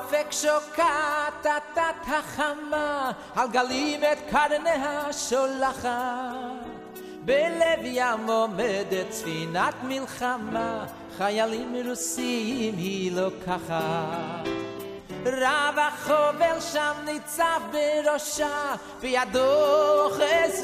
באופק שוקעת התת החמה, על גלים את קרניה שולחת. בלב ים עומדת ספינת מלחמה, חיילים רוסים היא לוקחת. רב החובל שם ניצב בראשה, בידו אוחז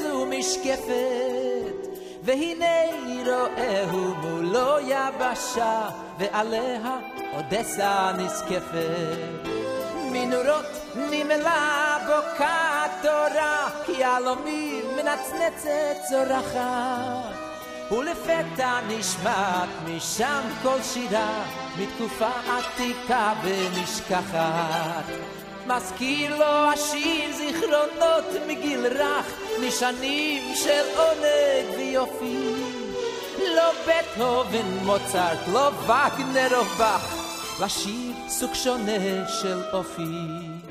ומשקפת, והנה רואהו מולו יבשה, ועליה אודסה נזקפת. מנורות נמלה בוקעת תורה, כי יהלומים מנצנצת צורחת. ולפתע נשמעת משם כל שירה, מתקופה עתיקה ונשכחת. מזכיר לו השיר זיכרונות מגיל רך, נשנים של עונג ויופי. לא בטהובן מוצרט, לא וגנר או באך, לשיר סוג שונה של אופי.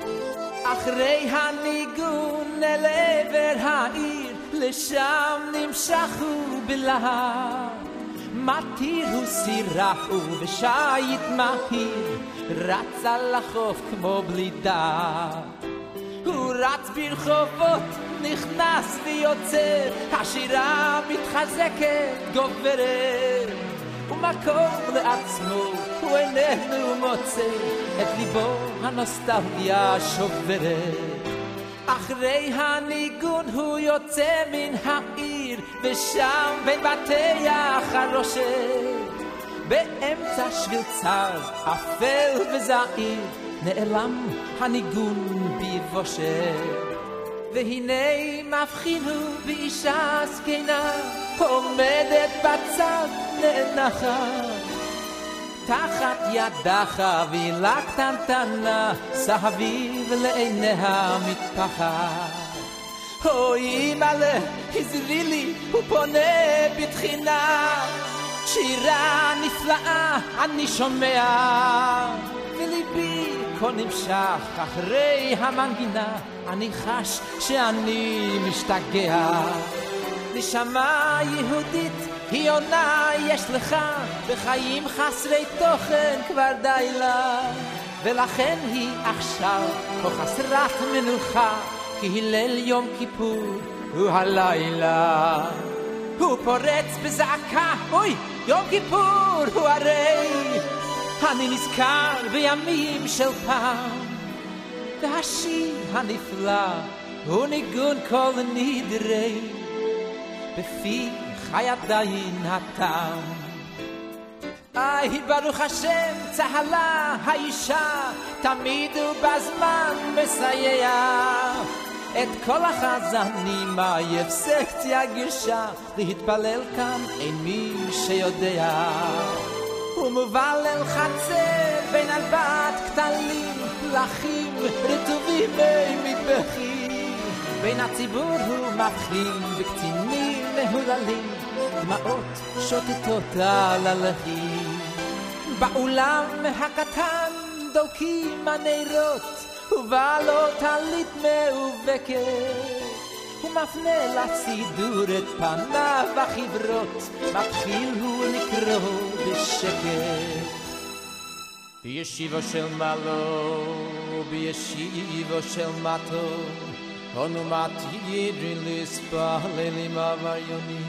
אחרי הניגון אל עבר העיר, לשם נמשכו בלהט. מתיר הוא סירח ובשייט מהיר, רץ על החוף כמו בלידה. הוא רץ ברחובות, נכנס ויוצא, השירה מתחזקת גוברת. ומקום לעצמו הוא איננו מוצא, את ליבו הנוסטלגיה שוברת. אחרי הניגון הוא יוצא מן העיר, ושם בין בתי החרושת, באמצע שביל צר, אפל וזעיר, נעלם הניגון בבושת. והנה מבחין הוא באישה זקנה, עומדת בצד נאנחת. תחת ידה חבילה קטנטנה, סביב לעיניה מטפחת. אוי אמא'לה, עזרי לי, הוא פונה בתחינה, שירה נפלאה אני שומע, וליבי כה נמשך אחרי המנגינה, אני חש שאני משתגע. נשמה יהודית היא עונה, יש לך בחיים חסרי תוכן כבר די לה, ולכן היא עכשיו כה חסרת מנוחה, כי הלל יום כיפור הוא הלילה. הוא פורץ בזעקה, אוי, יום כיפור הוא הרי, אני נזכר בימים של פעם, והשיר הנפלא הוא ניגון כל נדרי, בפי חי עדיין הטעם. ברוך השם צהלה האישה, תמיד ובזמן מסייע. את כל החזנים עייף סקציה גירשה, להתפלל כאן אין מי שיודע. הוא מובל אל חצר בין ארבעת כתלים, פלחים רטובים ומטבחים. בין הציבור הוא מבחין בקצינים מהוללים, דמעות שוטטות על הלחים. באולם הקטן דולקים הנרות, ובעלות טלית מאובקת. הוא מפנה לסידור את פניו החברות, מתחיל הוא לקרוא בשקט. בישיבו של מעלו, בישיבו של מטו, אנו מתירים להתפלל עם עבריונים.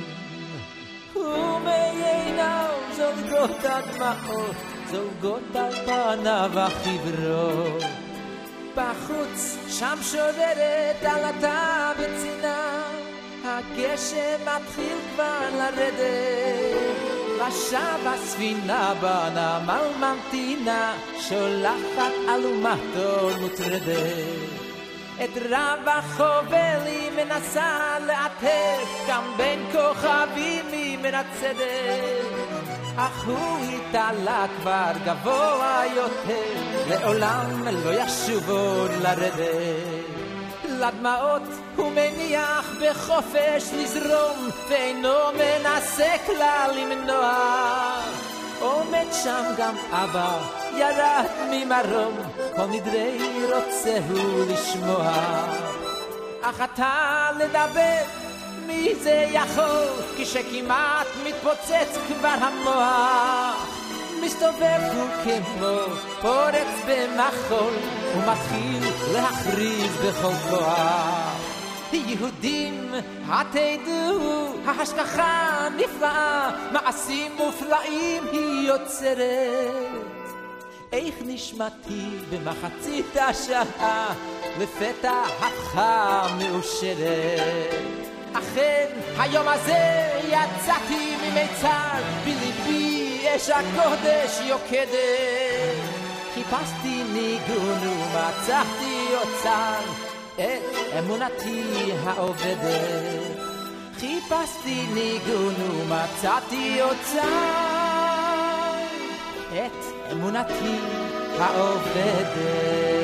ומעיניו זולגות הדמעות, זולגות על פניו החברות. בחוץ שם שוררת עלתה בצינה, הגשם מתחיל כבר לרדת. עכשיו הספינה בנמל ממתינה, שולחת אלומת אור מוטרדת. את רב החובל היא מנסה לאתר, גם בין כוכבים היא מנצדת. אך הוא התעלה כבר גבוה יותר, לעולם לא ישוב עוד לרדת. לדמעות הוא מניח בחופש לזרום, ואינו מנסה כלל למנוע. עומד שם גם אבא ירד ממרום, כל נדרי רוצה הוא לשמוע. אך אתה לדבר מי זה יכול, כשכמעט מתפוצץ כבר המוח. מסתובב כמו פורץ במחול ומתחיל להכריז בכל כוח יהודים התדעו ההשגחה נפלאה מעשים מופלאים היא יוצרת איך נשמתי במחצית השעה לפתע הפכה מאושרת אכן היום הזה יצאתי ממיצר בליבי אש הקודש יוקדת חיפשתי ניגון ומצאתי אוצר את אמונתי העובדת חיפשתי ניגון ומצאתי אוצר את אמונתי העובדת